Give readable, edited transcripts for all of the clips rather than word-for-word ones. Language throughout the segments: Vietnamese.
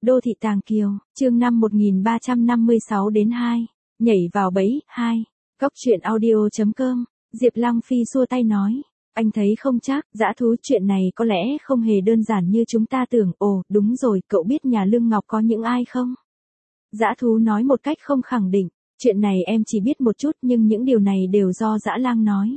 Đô thị Tàng Kiều, chương 5 1356 đến 2. Nhảy vào bẫy, 2. Cóc truyện audio.com. Diệp Lăng Phi xua tay nói. Anh thấy không chắc, dã thú chuyện này có lẽ không hề đơn giản như chúng ta tưởng. Ồ, đúng rồi, cậu biết nhà Lương Ngọc có những ai không? Dã thú nói một cách không khẳng định. Chuyện này em chỉ biết một chút nhưng những điều này đều do Dã Lang nói.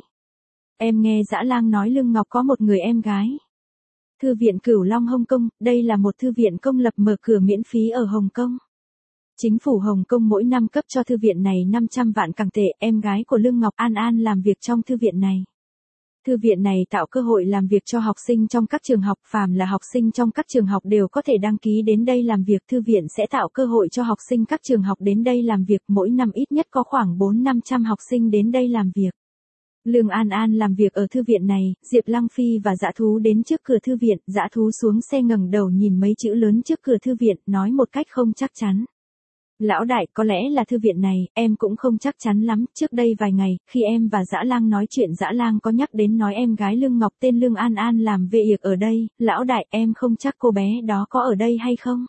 Em nghe Dã Lang nói Lương Ngọc có một người em gái. Thư viện Cửu Long Hồng Kông, đây là một thư viện công lập mở cửa miễn phí ở Hồng Kông. Chính phủ Hồng Kông mỗi năm cấp cho thư viện này 500 vạn càng tệ. Em gái của Lương Ngọc An An làm việc trong thư viện này. Thư viện này tạo cơ hội làm việc cho học sinh trong các trường học, phàm là học sinh trong các trường học đều có thể đăng ký đến đây làm việc. Thư viện sẽ tạo cơ hội cho học sinh các trường học đến đây làm việc, mỗi năm ít nhất có khoảng 400-500 học sinh đến đây làm việc. Lương An An làm việc ở thư viện này. Diệp Lăng Phi và Dã Thú đến trước cửa thư viện, Dã Thú xuống xe ngẩng đầu nhìn mấy chữ lớn trước cửa thư viện, nói một cách không chắc chắn. Lão đại, có lẽ là thư viện này, em cũng không chắc chắn lắm. Trước đây vài ngày, khi em và Dã Lang nói chuyện, Dã Lang có nhắc đến nói em gái Lương Ngọc tên Lương An An làm vệ yệc ở đây. Lão đại, em không chắc cô bé đó có ở đây hay không.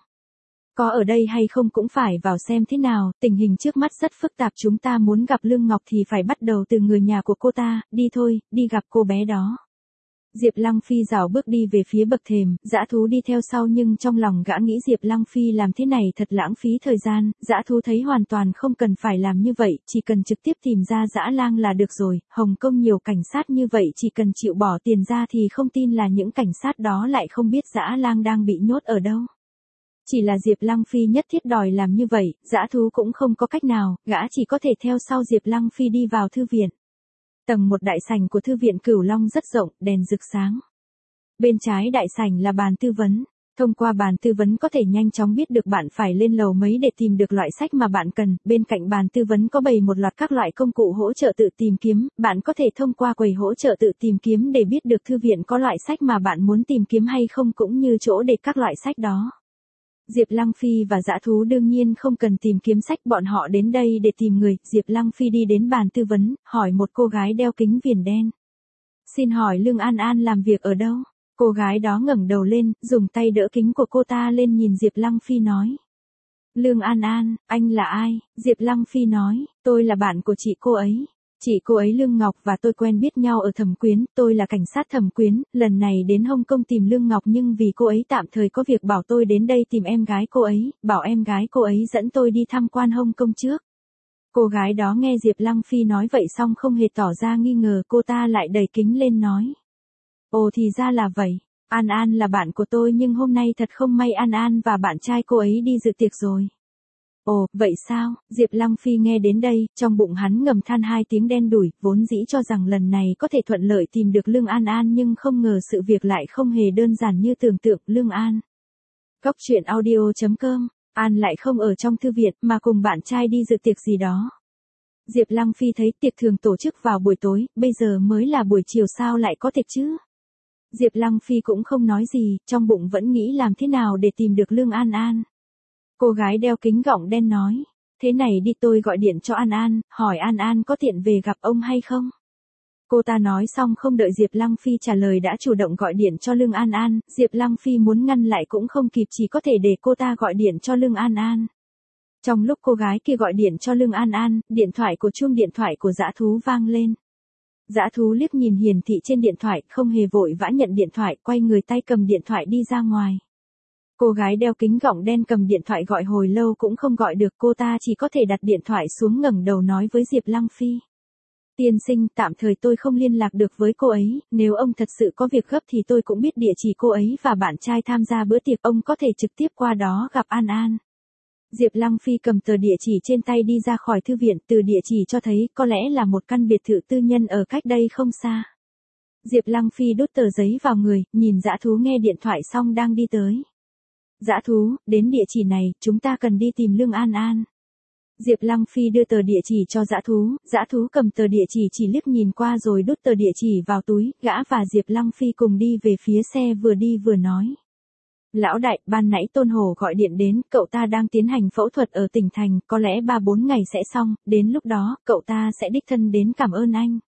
Có ở đây hay không cũng phải vào xem thế nào, tình hình trước mắt rất phức tạp, chúng ta muốn gặp Lương Ngọc thì phải bắt đầu từ người nhà của cô ta, đi thôi, đi gặp cô bé đó. Diệp Lăng Phi rảo bước đi về phía bậc thềm, Dã Thú đi theo sau nhưng trong lòng gã nghĩ Diệp Lăng Phi làm thế này thật lãng phí thời gian. Dã Thú thấy hoàn toàn không cần phải làm như vậy, chỉ cần trực tiếp tìm ra Dã Lang là được rồi. Hồng Kông nhiều cảnh sát như vậy, chỉ cần chịu bỏ tiền ra thì không tin là những cảnh sát đó lại không biết Dã Lang đang bị nhốt ở đâu. Chỉ là Diệp Lăng Phi nhất thiết đòi làm như vậy, Dã Thú cũng không có cách nào, gã chỉ có thể theo sau Diệp Lăng Phi đi vào thư viện. Tầng 1 đại sảnh của thư viện Cửu Long rất rộng, đèn rực sáng. Bên trái đại sảnh là bàn tư vấn. Thông qua bàn tư vấn có thể nhanh chóng biết được bạn phải lên lầu mấy để tìm được loại sách mà bạn cần. Bên cạnh bàn tư vấn có bày một loạt các loại công cụ hỗ trợ tự tìm kiếm. Bạn có thể thông qua quầy hỗ trợ tự tìm kiếm để biết được thư viện có loại sách mà bạn muốn tìm kiếm hay không, cũng như chỗ để các loại sách đó. Diệp Lăng Phi và Dã Thú đương nhiên không cần tìm kiếm sách, bọn họ đến đây để tìm người. Diệp Lăng Phi đi đến bàn tư vấn, hỏi một cô gái đeo kính viền đen. Xin hỏi Lương An An làm việc ở đâu? Cô gái đó ngẩng đầu lên, dùng tay đỡ kính của cô ta lên nhìn Diệp Lăng Phi nói. Lương An An, anh là ai? Diệp Lăng Phi nói, tôi là bạn của chị cô ấy. Chị cô ấy Lương Ngọc và tôi quen biết nhau ở Thẩm Quyến, tôi là cảnh sát Thẩm Quyến, lần này đến Hồng Kông tìm Lương Ngọc nhưng vì cô ấy tạm thời có việc bảo tôi đến đây tìm em gái cô ấy, bảo em gái cô ấy dẫn tôi đi tham quan Hồng Kông trước. Cô gái đó nghe Diệp Lăng Phi nói vậy xong không hề tỏ ra nghi ngờ, cô ta lại đẩy kính lên nói. Ồ thì ra là vậy, An An là bạn của tôi nhưng hôm nay thật không may An An và bạn trai cô ấy đi dự tiệc rồi. Ồ, vậy sao? Diệp Lăng Phi nghe đến đây, trong bụng hắn ngầm than hai tiếng đen đủi, vốn dĩ cho rằng lần này có thể thuận lợi tìm được Lương An An nhưng không ngờ sự việc lại không hề đơn giản như tưởng tượng. Lương An. Cóc truyện audio.com. An lại không ở trong thư viện mà cùng bạn trai đi dự tiệc gì đó. Diệp Lăng Phi thấy tiệc thường tổ chức vào buổi tối, bây giờ mới là buổi chiều sao lại có tiệc chứ? Diệp Lăng Phi cũng không nói gì, trong bụng vẫn nghĩ làm thế nào để tìm được Lương An An. Cô gái đeo kính gọng đen nói, thế này đi, tôi gọi điện cho An An, hỏi An An có tiện về gặp ông hay không. Cô ta nói xong không đợi Diệp Lăng Phi trả lời đã chủ động gọi điện cho Lương An An. Diệp Lăng Phi muốn ngăn lại cũng không kịp, chỉ có thể để cô ta gọi điện cho Lương An An. Trong lúc cô gái kia gọi điện cho Lương An An, chuông điện thoại của Dã Thú vang lên. Dã Thú liếc nhìn hiển thị trên điện thoại, không hề vội vã nhận điện thoại, quay người tay cầm điện thoại đi ra ngoài. Cô gái đeo kính gọng đen cầm điện thoại gọi hồi lâu cũng không gọi được, cô ta chỉ có thể đặt điện thoại xuống ngẩng đầu nói với Diệp Lăng Phi. Tiên sinh, tạm thời tôi không liên lạc được với cô ấy, nếu ông thật sự có việc gấp thì tôi cũng biết địa chỉ cô ấy và bạn trai tham gia bữa tiệc, ông có thể trực tiếp qua đó gặp An An. Diệp Lăng Phi cầm tờ địa chỉ trên tay đi ra khỏi thư viện, từ địa chỉ cho thấy có lẽ là một căn biệt thự tư nhân ở cách đây không xa. Diệp Lăng Phi đút tờ giấy vào người, nhìn Dã Thú nghe điện thoại xong đang đi tới. Dã Thú, đến địa chỉ này, chúng ta cần đi tìm Lương An An. Diệp Lăng Phi đưa tờ địa chỉ cho Dã Thú cầm tờ địa chỉ liếc nhìn qua rồi đút tờ địa chỉ vào túi, gã và Diệp Lăng Phi cùng đi về phía xe, vừa đi vừa nói. Lão đại, ban nãy Tôn Hổ gọi điện đến, cậu ta đang tiến hành phẫu thuật ở tỉnh thành, có lẽ 3-4 ngày sẽ xong, đến lúc đó, cậu ta sẽ đích thân đến cảm ơn anh.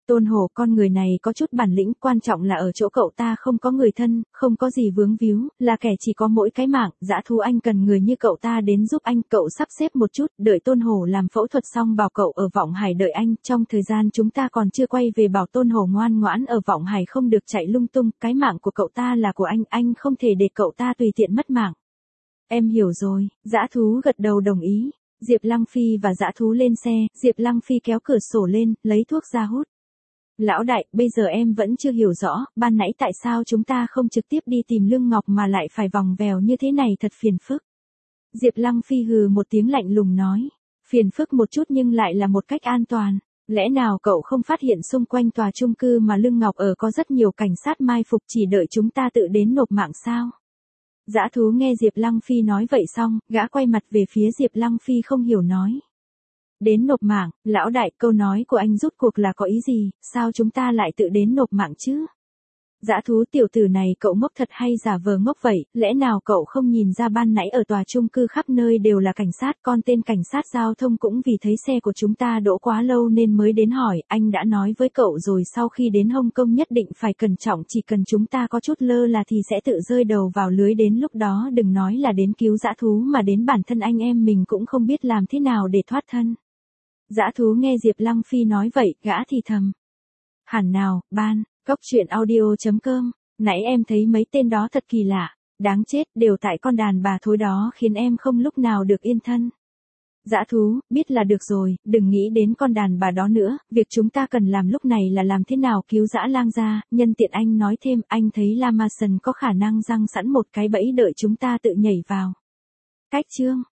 Tôn Hổ, con người này có chút bản lĩnh, quan trọng là ở chỗ cậu ta không có người thân, không có gì vướng víu, là kẻ chỉ có mỗi cái mạng, dã thú anh cần người như cậu ta đến giúp anh, cậu sắp xếp một chút, đợi Tôn Hổ làm phẫu thuật xong bảo cậu ở Vọng Hải đợi anh, trong thời gian chúng ta còn chưa quay về bảo Tôn Hổ ngoan ngoãn ở Vọng Hải không được chạy lung tung, cái mạng của cậu ta là của anh không thể để cậu ta tùy tiện mất mạng. Em hiểu rồi, dã thú gật đầu đồng ý. Diệp Lăng Phi và dã thú lên xe, Diệp Lăng Phi kéo cửa sổ lên, lấy thuốc ra hút. Lão đại, bây giờ em vẫn chưa hiểu rõ, ban nãy tại sao chúng ta không trực tiếp đi tìm Lương Ngọc mà lại phải vòng vèo như thế này thật phiền phức. Diệp Lăng Phi hừ một tiếng lạnh lùng nói, phiền phức một chút nhưng lại là một cách an toàn. Lẽ nào cậu không phát hiện xung quanh tòa chung cư mà Lương Ngọc ở có rất nhiều cảnh sát mai phục chỉ đợi chúng ta tự đến nộp mạng sao? Dã thú nghe Diệp Lăng Phi nói vậy xong, gã quay mặt về phía Diệp Lăng Phi không hiểu nói. Đến nộp mạng, lão đại, câu nói của anh rút cuộc là có ý gì, sao chúng ta lại tự đến nộp mạng chứ? Dã thú, tiểu tử này cậu ngốc thật hay giả vờ ngốc vậy, lẽ nào cậu không nhìn ra ban nãy ở tòa chung cư khắp nơi đều là cảnh sát, con tên cảnh sát giao thông cũng vì thấy xe của chúng ta đỗ quá lâu nên mới đến hỏi, anh đã nói với cậu rồi sau khi đến Hồng Kông nhất định phải cẩn trọng, chỉ cần chúng ta có chút lơ là thì sẽ tự rơi đầu vào lưới, đến lúc đó đừng nói là đến cứu dã thú mà đến bản thân anh em mình cũng không biết làm thế nào để thoát thân. Dã thú nghe Diệp Lăng Phi nói vậy, gã thì thầm. Hẳn nào, ban, cóc truyện audio.com, nãy em thấy mấy tên đó thật kỳ lạ, đáng chết, đều tại con đàn bà thối đó khiến em không lúc nào được yên thân. Dã thú, biết là được rồi, đừng nghĩ đến con đàn bà đó nữa, việc chúng ta cần làm lúc này là làm thế nào cứu Dã Lang ra, nhân tiện anh nói thêm, anh thấy La Ma Sần có khả năng giăng sẵn một cái bẫy đợi chúng ta tự nhảy vào. Cách chương